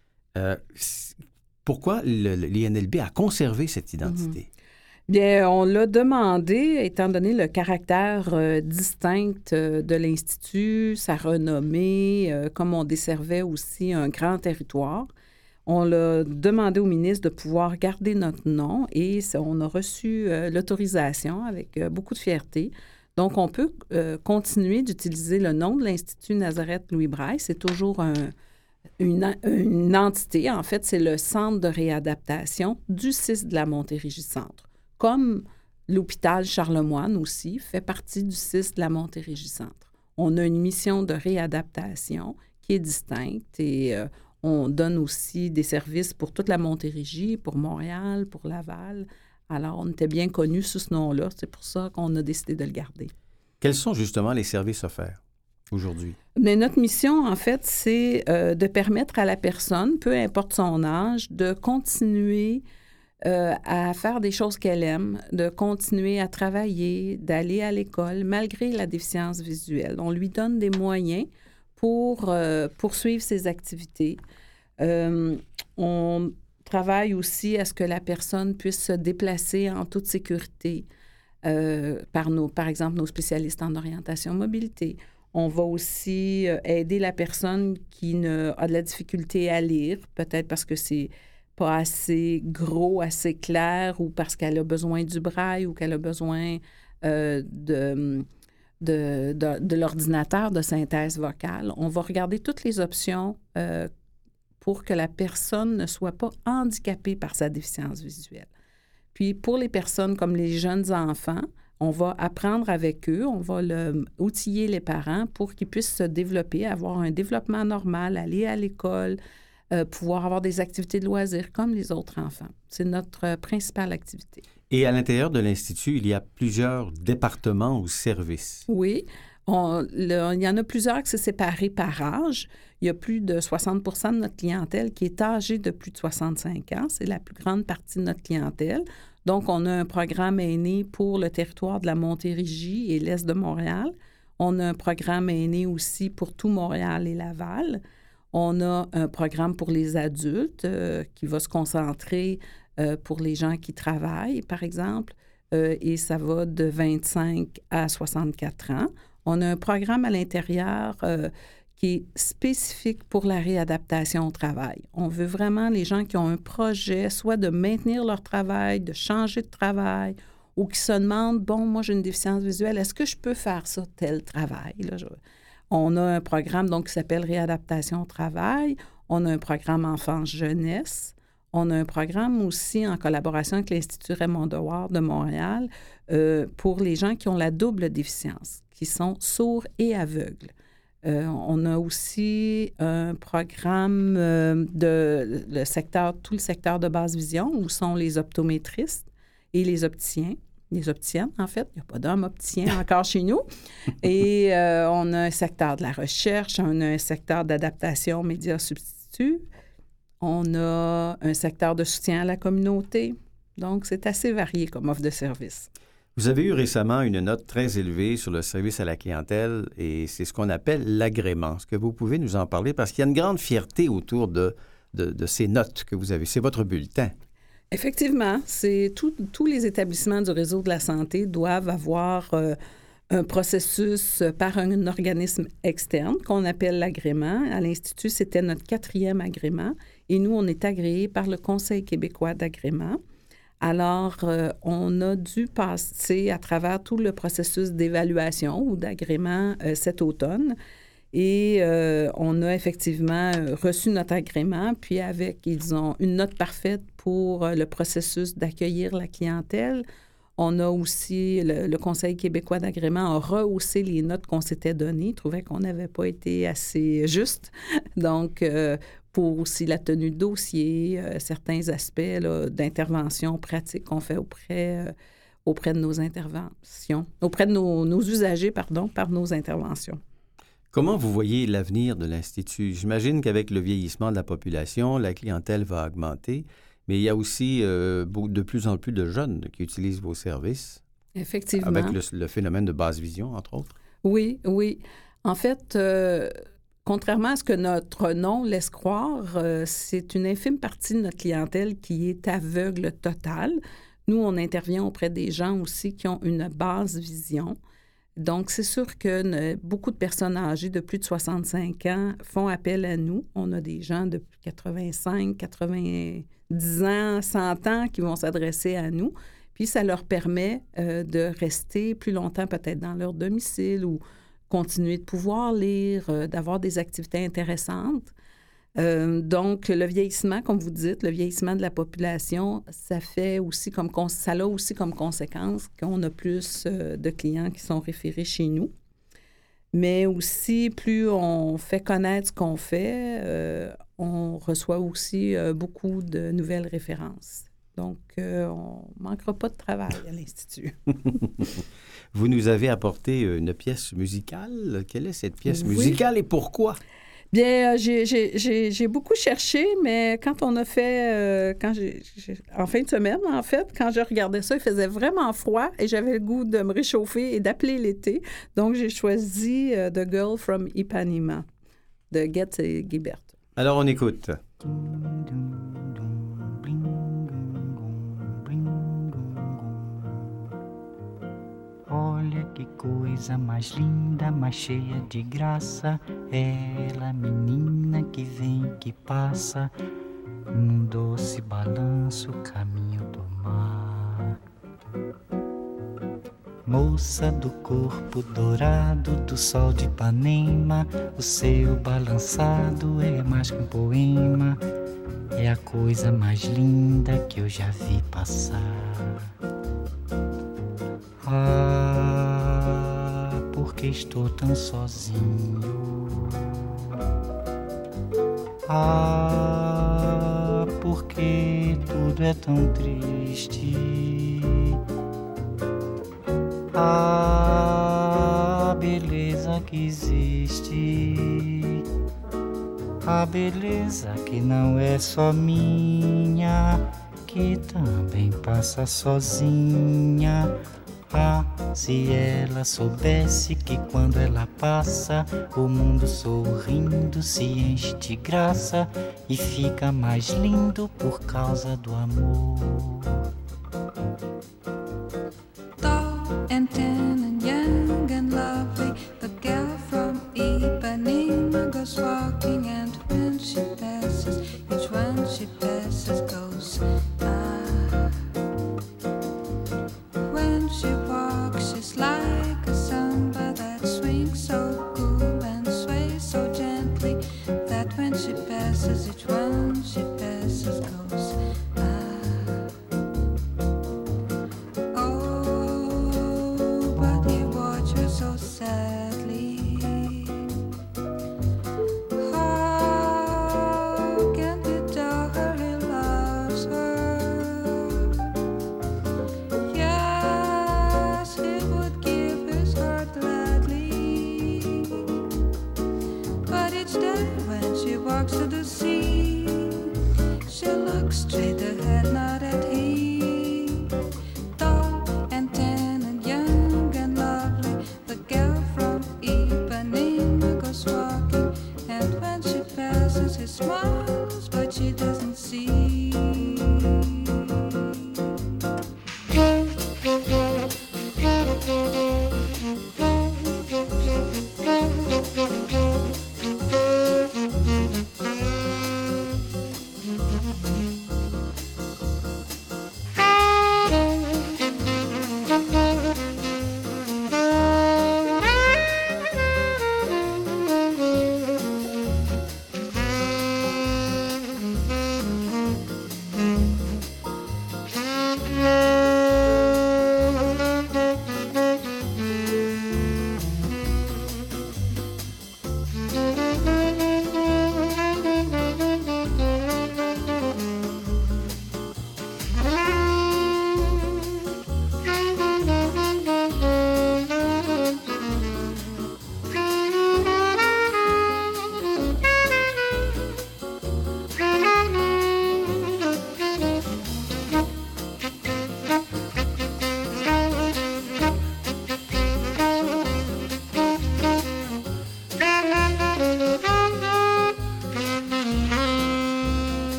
Pourquoi l'INLB a conservé cette identité? Bien, on l'a demandé, étant donné le caractère distinct de l'Institut, sa renommée, comme on desservait aussi un grand territoire. On l'a demandé au ministre de pouvoir garder notre nom et on a reçu l'autorisation avec beaucoup de fierté. Donc, on peut continuer d'utiliser le nom de l'Institut Nazareth-Louis Braille. C'est toujours une entité. En fait, c'est le centre de réadaptation du 6 de la Montérégie-Centre. Comme l'hôpital Charlemagne aussi fait partie du 6 de la Montérégie-Centre. On a une mission de réadaptation qui est distincte et on donne aussi des services pour toute la Montérégie, pour Montréal, pour Laval. Alors, on était bien connus sous ce nom-là. C'est pour ça qu'on a décidé de le garder. Quels sont justement les services offerts aujourd'hui? Mais notre mission, en fait, c'est de permettre à la personne, peu importe son âge, de continuer à faire des choses qu'elle aime, de continuer à travailler, d'aller à l'école, malgré la déficience visuelle. On lui donne des moyens pour poursuivre ses activités. On travaille aussi à ce que la personne puisse se déplacer en toute sécurité par exemple, nos spécialistes en orientation mobilité. On va aussi aider la personne qui a de la difficulté à lire, peut-être parce que c'est pas assez gros, assez clair, ou parce qu'elle a besoin du braille ou qu'elle a besoin de l'ordinateur de synthèse vocale. On va regarder toutes les options pour que la personne ne soit pas handicapée par sa déficience visuelle. Puis, pour les personnes comme les jeunes enfants, on va apprendre avec eux, on va outiller les parents pour qu'ils puissent se développer, avoir un développement normal, aller à l'école, pouvoir avoir des activités de loisirs comme les autres enfants. C'est notre principale activité. Et à l'intérieur de l'Institut, il y a plusieurs départements ou services. Oui. Il y en a plusieurs qui sont séparés par âge. Il y a plus de 60 % de notre clientèle qui est âgée de plus de 65 ans. C'est la plus grande partie de notre clientèle. Donc, on a un programme aîné pour le territoire de la Montérégie et l'Est de Montréal. On a un programme aîné aussi pour tout Montréal et Laval. On a un programme pour les adultes qui va se concentrer pour les gens qui travaillent, par exemple, et ça va de 25 à 64 ans. On a un programme à l'intérieur qui est spécifique pour la réadaptation au travail. On veut vraiment les gens qui ont un projet, soit de maintenir leur travail, de changer de travail, ou qui se demandent, bon, moi j'ai une déficience visuelle, est-ce que je peux faire ça, tel travail? Là, on a un programme donc, qui s'appelle Réadaptation au travail. On a un programme Enfance-Jeunesse. On a un programme aussi en collaboration avec l'Institut Raymond Dewar de Montréal pour les gens qui ont la double déficience, qui sont sourds et aveugles. On a aussi un programme tout le secteur de basse vision, où sont les optométristes et les opticiens. Les opticiennes, en fait. Il n'y a pas d'hommes opticiens encore chez nous. Et on a un secteur de la recherche, on a un secteur d'adaptation médias substituts, on a un secteur de soutien à la communauté. Donc, c'est assez varié comme offre de service. Vous avez eu récemment une note très élevée sur le service à la clientèle et c'est ce qu'on appelle l'agrément. Est-ce que vous pouvez nous en parler? Parce qu'il y a une grande fierté autour de ces notes que vous avez. C'est votre bulletin. Effectivement, tous les établissements du réseau de la santé doivent avoir un processus par un organisme externe qu'on appelle l'agrément. À l'Institut, c'était notre 4e agrément et nous, on est agréés par le Conseil québécois d'agrément. Alors, on a dû passer à travers tout le processus d'évaluation ou d'agrément cet automne. Et on a effectivement reçu notre agrément, puis ils ont une note parfaite pour le processus d'accueillir la clientèle. On a aussi, le Conseil québécois d'agrément a rehaussé les notes qu'on s'était données. Il trouvait qu'on n'avait pas été assez juste. Donc, pour aussi la tenue de dossier, certains aspects là, d'intervention pratique qu'on fait auprès de nos interventions, auprès de nos usagers, par nos interventions. Comment vous voyez l'avenir de l'Institut? J'imagine qu'avec le vieillissement de la population, la clientèle va augmenter, mais il y a aussi de plus en plus de jeunes qui utilisent vos services. Effectivement. Avec le phénomène de basse vision, entre autres. Oui, oui. En fait, contrairement à ce que notre nom laisse croire, c'est une infime partie de notre clientèle qui est aveugle totale. Nous, on intervient auprès des gens aussi qui ont une basse vision. Donc, c'est sûr que beaucoup de personnes âgées de plus de 65 ans font appel à nous. On a des gens de 85, 90 ans, 100 ans qui vont s'adresser à nous. Puis, ça leur permet de rester plus longtemps peut-être dans leur domicile ou continuer de pouvoir lire, d'avoir des activités intéressantes. Donc, le vieillissement, comme vous dites, le vieillissement de la population, ça a aussi comme conséquence qu'on a plus de clients qui sont référés chez nous. Mais aussi, plus on fait connaître ce qu'on fait, on reçoit aussi beaucoup de nouvelles références. Donc, on ne manquera pas de travail à l'Institut. Vous nous avez apporté une pièce musicale. Quelle est cette pièce musicale et pourquoi? Bien, j'ai beaucoup cherché, mais quand on a fait, en fin de semaine, en fait, quand je regardais ça, il faisait vraiment froid et j'avais le goût de me réchauffer et d'appeler l'été. Donc, j'ai choisi The Girl from Ipanema de Getz et Guibert. Alors, on écoute. Olha que coisa mais linda, mais cheia de graça. Ela, menina que vem, que passa, num doce balanço, caminho do mar. Moça do corpo dourado do sol de Ipanema, o seu balançado é mais que um poema. É a coisa mais linda que eu já vi passar. Ah, porque estou tão sozinho. Ah, porque tudo é tão triste. Ah, beleza que existe. A beleza que não é só minha, que também passa sozinha. Ah, se ela soubesse que quando ela passa, o mundo sorrindo se enche de graça e fica mais lindo por causa do amor. Tall and tan and young and lovely, the girl from Ipanema goes walking, and when she passes, each one she passes goes when she walks, she's like a samba that swings so cool and sways so gently that when she passes, each one she passes goes oh, but he watched her so sadly. How can he tell her he loves her? Yes, he would give his heart gladly. But each day when she walks to the sea, she looks straight ahead, not at him. Tall and tan and young and lovely, the girl from Ipanema goes walking, and when she passes, he smiles, but she doesn't see.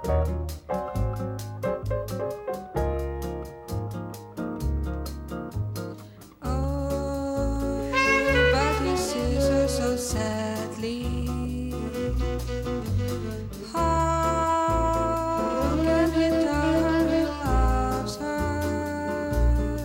Oh, but he sees her so sadly. How can he tell her he loves her?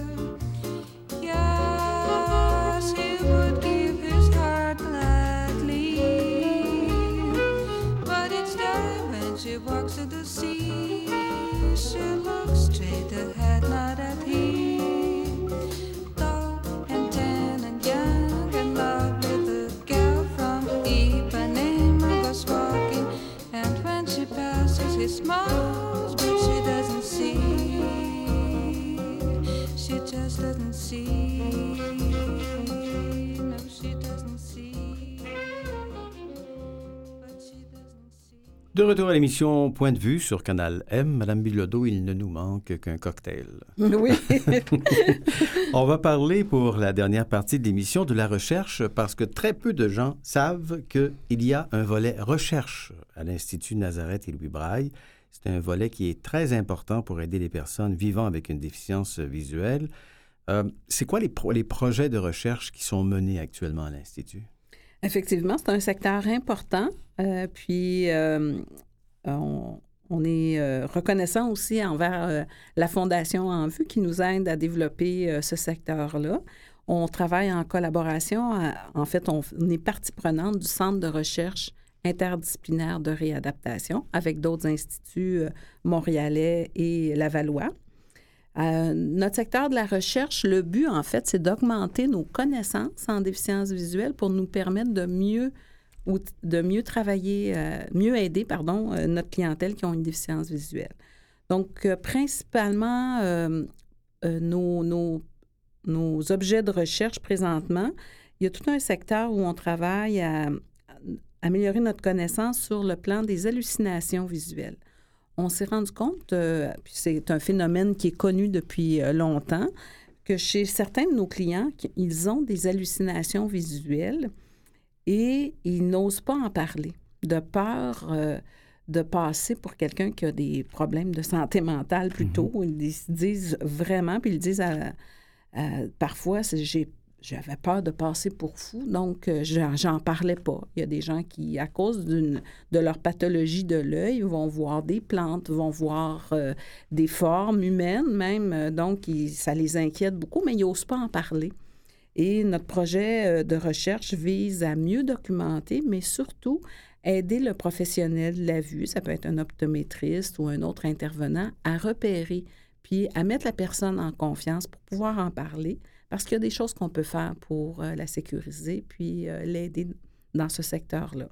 Yes, he would give his heart gladly. But each day when she walks to the sea, she looks straight ahead, not at him. Tall and tan and young and lovely, the girl from Ipanema goes walking. And when she passes, he smiles, but she doesn't see. She just doesn't see. No, she doesn't see. But she doesn't see. De retour à l'émission Point de vue sur Canal M. Madame Bilodeau, il ne nous manque qu'un cocktail. Oui. On va parler pour la dernière partie de l'émission de la recherche parce que très peu de gens savent qu'il y a un volet recherche à l'Institut Nazareth et Louis Braille. C'est un volet qui est très important pour aider les personnes vivant avec une déficience visuelle. C'est quoi les projets de recherche qui sont menés actuellement à l'Institut? Effectivement, c'est un secteur important. Puis, on est reconnaissant aussi envers la Fondation En Vue qui nous aide à développer ce secteur-là. On travaille en collaboration. En fait, on est partie prenante du Centre de recherche interdisciplinaire de réadaptation avec d'autres instituts montréalais et lavallois. Notre secteur de la recherche, le but, en fait, c'est d'augmenter nos connaissances en déficience visuelle pour nous permettre de mieux travailler, mieux aider, notre clientèle qui ont une déficience visuelle. Donc, principalement, nos objets de recherche présentement, il y a tout un secteur où on travaille à améliorer notre connaissance sur le plan des hallucinations visuelles. On s'est rendu compte, puis c'est un phénomène qui est connu depuis longtemps, que chez certains de nos clients, ils ont des hallucinations visuelles et ils n'osent pas en parler, de peur de passer pour quelqu'un qui a des problèmes de santé mentale plutôt. Ils se disent vraiment, puis ils disent parfois, j'avais peur de passer pour fou, donc j'en parlais pas. Il y a des gens qui, à cause de leur pathologie de l'œil, vont voir des plantes, vont voir des formes humaines même, donc ça les inquiète beaucoup, mais ils n'osent pas en parler. Et notre projet de recherche vise à mieux documenter, mais surtout aider le professionnel de la vue, ça peut être un optométriste ou un autre intervenant, à repérer, puis à mettre la personne en confiance pour pouvoir en parler, parce qu'il y a des choses qu'on peut faire pour la sécuriser puis l'aider dans ce secteur-là.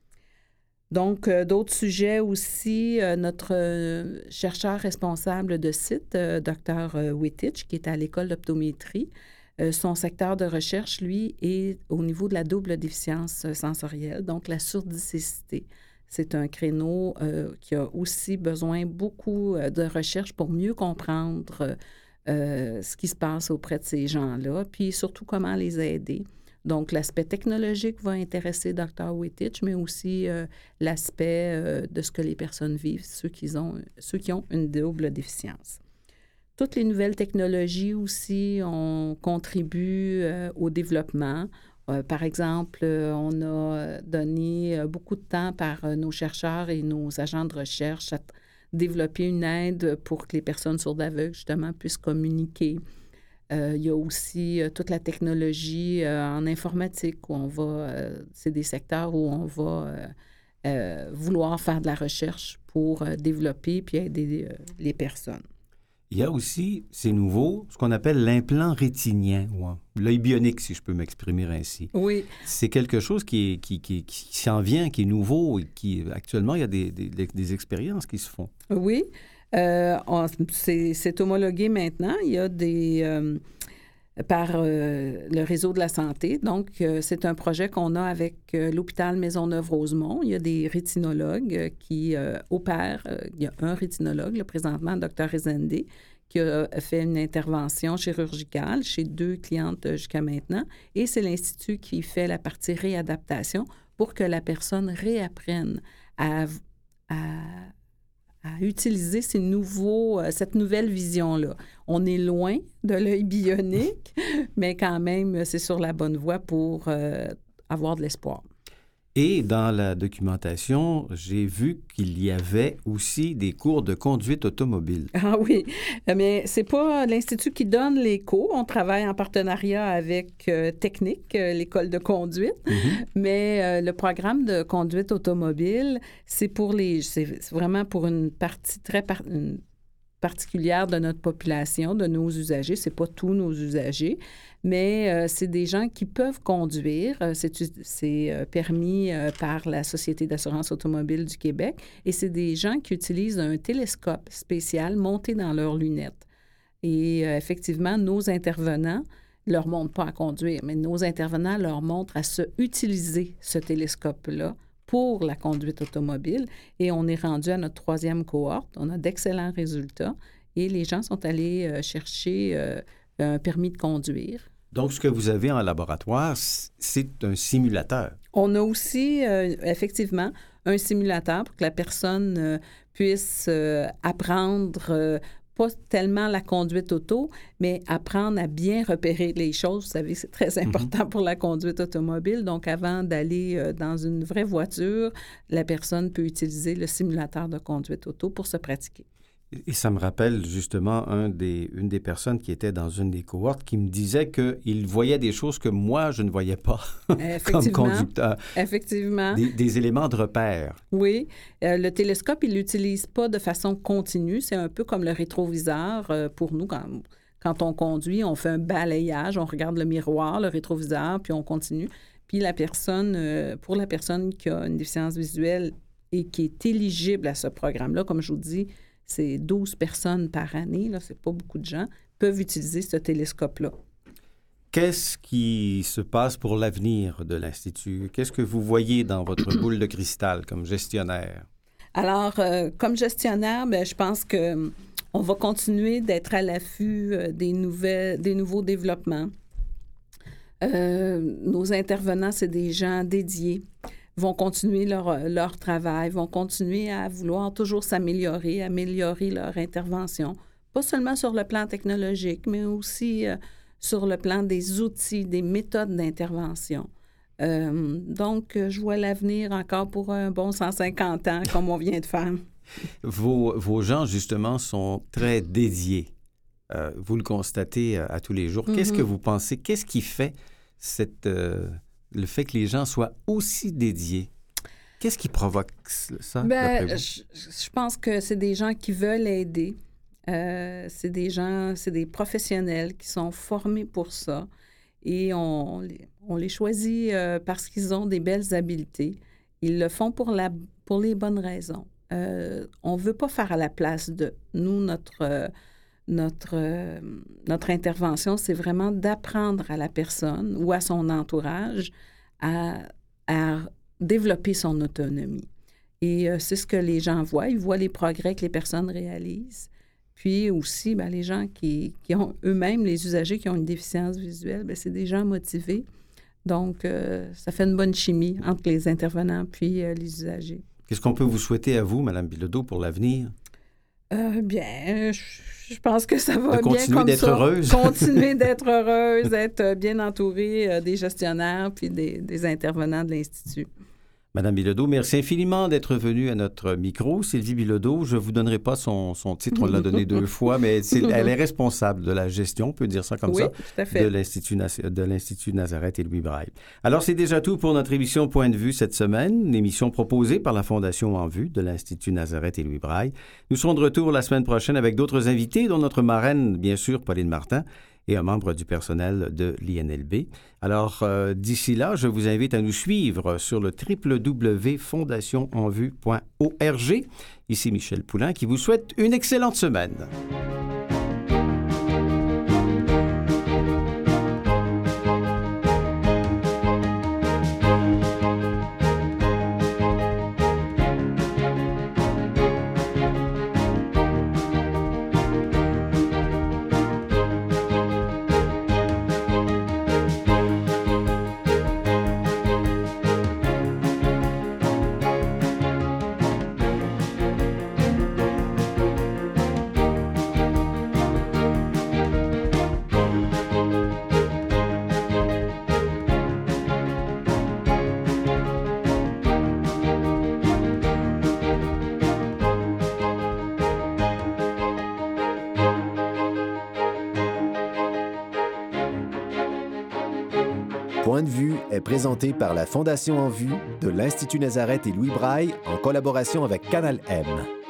Donc, d'autres sujets aussi, notre chercheur responsable de site, Dr. Wittich, qui est à l'École d'optométrie, son secteur de recherche, lui, est au niveau de la double déficience sensorielle, donc la surdicécité. C'est un créneau qui a aussi besoin beaucoup de recherche pour mieux comprendre ce qui se passe auprès de ces gens-là, puis surtout comment les aider. Donc, l'aspect technologique va intéresser Dr. Wittich, mais aussi l'aspect de ce que les personnes vivent, ceux qui ont une double déficience. Toutes les nouvelles technologies aussi, on contribue au développement. Par exemple, on a donné beaucoup de temps par nos chercheurs et nos agents de recherche à développer une aide pour que les personnes sourdes aveugles, justement, puissent communiquer. Il y a aussi toute la technologie en informatique où c'est des secteurs où on va vouloir faire de la recherche pour développer puis aider les personnes. Il y a aussi, c'est nouveau, ce qu'on appelle l'implant rétinien, ou l'œil bionique, si je peux m'exprimer ainsi. Oui. C'est quelque chose qui s'en vient, qui est nouveau et qui, actuellement, il y a des expériences qui se font. Oui. C'est homologué maintenant. Il y a par le réseau de la santé. Donc, c'est un projet qu'on a avec l'hôpital Maisonneuve-Rosemont. Il y a des rétinologues qui opèrent. Il y a un rétinologue, là, présentement, Dr. Rezende, qui a fait une intervention chirurgicale chez 2 clientes jusqu'à maintenant. Et c'est l'Institut qui fait la partie réadaptation pour que la personne réapprenne à utiliser cette nouvelle vision-là. On est loin de l'œil bionique, mais quand même, c'est sur la bonne voie pour avoir de l'espoir. Et dans la documentation, j'ai vu qu'il y avait aussi des cours de conduite automobile. Ah oui, mais c'est pas l'Institut qui donne les cours. On travaille en partenariat avec Technique, l'école de conduite. Mais le programme de conduite automobile, c'est vraiment pour une partie une particulière de notre population, de nos usagers. C'est pas tous nos usagers, mais c'est des gens qui peuvent conduire. C'est permis par la Société d'assurance automobile du Québec et c'est des gens qui utilisent un télescope spécial monté dans leurs lunettes. Et effectivement, nos intervenants ne leur montrent pas à conduire, mais nos intervenants leur montrent à utiliser ce télescope-là pour la conduite automobile. Et on est rendu à notre 3e cohorte. On a d'excellents résultats et les gens sont allés chercher un permis de conduire. Donc, ce que vous avez en laboratoire, c'est un simulateur. On a aussi, effectivement, un simulateur pour que la personne puisse apprendre pas tellement la conduite auto, mais apprendre à bien repérer les choses. Vous savez, c'est très important pour la conduite automobile. Donc, avant d'aller dans une vraie voiture, la personne peut utiliser le simulateur de conduite auto pour se pratiquer. Et ça me rappelle justement une des personnes qui était dans une des cohortes qui me disait qu'il voyait des choses que moi, je ne voyais pas comme conducteur. Effectivement. Des éléments de repère. Oui. Le télescope, il ne l'utilise pas de façon continue. C'est un peu comme le rétroviseur pour nous. Quand on conduit, on fait un balayage, on regarde le miroir, le rétroviseur, puis on continue. Puis pour la personne qui a une déficience visuelle et qui est éligible à ce programme-là, comme je vous dis, c'est 12 personnes par année, là, c'est pas beaucoup de gens, peuvent utiliser ce télescope-là. Qu'est-ce qui se passe pour l'avenir de l'Institut? Qu'est-ce que vous voyez dans votre boule de cristal comme gestionnaire? Alors, comme gestionnaire, je pense qu'on va continuer d'être à l'affût des nouveaux développements. Nos intervenants, c'est des gens dédiés, vont continuer leur travail, vont continuer à vouloir toujours s'améliorer, améliorer leur intervention, pas seulement sur le plan technologique, mais aussi sur le plan des outils, des méthodes d'intervention. Donc, je vois l'avenir encore pour un bon 150 ans, comme on vient de faire. Vos gens, justement, sont très dédiés. Vous le constatez à tous les jours. Qu'est-ce que vous pensez? Qu'est-ce qui fait le fait que les gens soient aussi dédiés? Qu'est-ce qui provoque ça, d'après vous? Je pense que c'est des gens qui veulent aider. C'est des professionnels qui sont formés pour ça. Et on les choisit parce qu'ils ont des belles habiletés. Ils le font pour les bonnes raisons. On ne veut pas faire à la place de nous, notre intervention, c'est vraiment d'apprendre à la personne ou à son entourage à développer son autonomie. Et c'est ce que les gens voient. Ils voient les progrès que les personnes réalisent. Puis aussi, les gens qui ont eux-mêmes, les usagers qui ont une déficience visuelle, c'est des gens motivés. Donc, ça fait une bonne chimie entre les intervenants puis les usagers. Qu'est-ce qu'on peut vous souhaiter à vous, Mme Bilodeau, pour l'avenir? Bien, je pense que ça va bien comme ça. Continuer d'être heureuse. Continuer d'être heureuse, être bien entourée des gestionnaires puis des intervenants de l'Institut. Madame Bilodeau, merci infiniment d'être venue à notre micro. Sylvie Bilodeau, je ne vous donnerai pas son titre, on l'a donné 2 fois, mais elle est responsable de la gestion, on peut dire ça comme ça, tout à fait. de l'Institut Nazareth et Louis Braille. Alors, c'est déjà tout pour notre émission Point de vue cette semaine, une émission proposée par la Fondation En Vue de l'Institut Nazareth et Louis Braille. Nous serons de retour la semaine prochaine avec d'autres invités, dont notre marraine, bien sûr, Pauline Martin, et un membre du personnel de l'INLB. Alors, d'ici là, je vous invite à nous suivre sur le www.fondationenvue.org. Ici Michel Poulain qui vous souhaite une excellente semaine. Point de vue est présenté par la Fondation En Vue de l'Institut Nazareth et Louis Braille en collaboration avec Canal M.